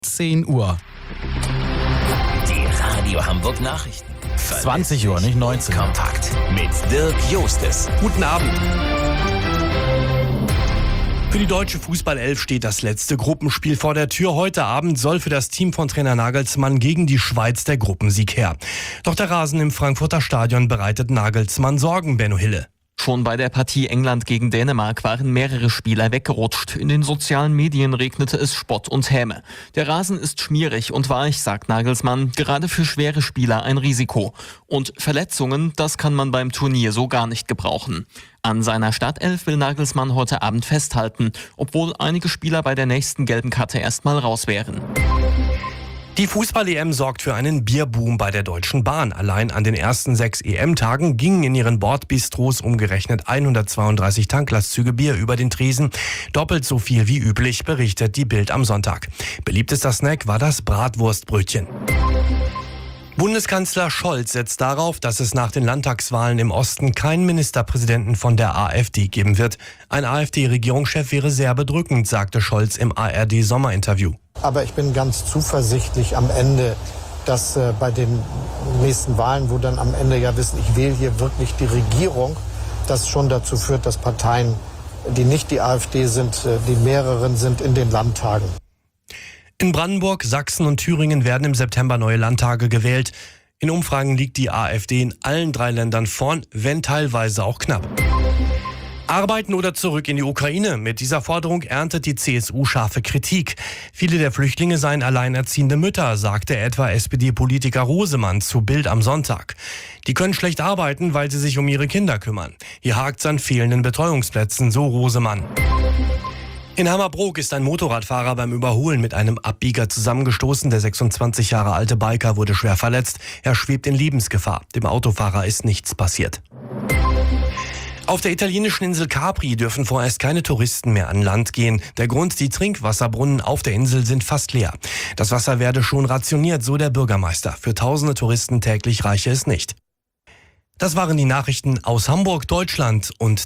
10 Uhr. Die Radio Hamburg Nachrichten. 20 Uhr, nicht 19. Kompakt mit Dirk Jostes. Guten Abend. Für die deutsche Fußballelf steht das letzte Gruppenspiel vor der Tür. Heute Abend soll für das Team von Trainer Nagelsmann gegen die Schweiz der Gruppensieg her. Doch der Rasen im Frankfurter Stadion bereitet Nagelsmann Sorgen, Benno Hille. Schon bei der Partie England gegen Dänemark waren mehrere Spieler weggerutscht. In den sozialen Medien regnete es Spott und Häme. Der Rasen ist schmierig und weich, sagt Nagelsmann, gerade für schwere Spieler ein Risiko. Und Verletzungen, das kann man beim Turnier so gar nicht gebrauchen. An seiner Startelf will Nagelsmann heute Abend festhalten, obwohl einige Spieler bei der nächsten gelben Karte erstmal raus wären. Die Fußball-EM sorgt für einen Bierboom bei der Deutschen Bahn. Allein an den ersten 6 EM-Tagen gingen in ihren Bordbistros umgerechnet 132 Tanklastzüge Bier über den Tresen. Doppelt so viel wie üblich, berichtet die Bild am Sonntag. Beliebtester Snack war das Bratwurstbrötchen. Bundeskanzler Scholz setzt darauf, dass es nach den Landtagswahlen im Osten keinen Ministerpräsidenten von der AfD geben wird. Ein AfD-Regierungschef wäre sehr bedrückend, sagte Scholz im ARD-Sommerinterview. Aber ich bin ganz zuversichtlich am Ende, dass bei den nächsten Wahlen, wo dann am Ende ja wissen, ich wähle hier wirklich die Regierung, das schon dazu führt, dass Parteien, die nicht die AfD sind, die mehreren sind in den Landtagen. In Brandenburg, Sachsen und Thüringen werden im September neue Landtage gewählt. In Umfragen liegt die AfD in allen 3 Ländern vorn, wenn teilweise auch knapp. Arbeiten oder zurück in die Ukraine? Mit dieser Forderung erntet die CSU scharfe Kritik. Viele der Flüchtlinge seien alleinerziehende Mütter, sagte etwa SPD-Politiker Rosemann zu Bild am Sonntag. Die können schlecht arbeiten, weil sie sich um ihre Kinder kümmern. Hier hakt's an fehlenden Betreuungsplätzen, so Rosemann. In Hammerbrook ist ein Motorradfahrer beim Überholen mit einem Abbieger zusammengestoßen. Der 26 Jahre alte Biker wurde schwer verletzt. Er schwebt in Lebensgefahr. Dem Autofahrer ist nichts passiert. Auf der italienischen Insel Capri dürfen vorerst keine Touristen mehr an Land gehen. Der Grund, die Trinkwasserbrunnen auf der Insel sind fast leer. Das Wasser werde schon rationiert, so der Bürgermeister. Für tausende Touristen täglich reiche es nicht. Das waren die Nachrichten aus Hamburg, Deutschland und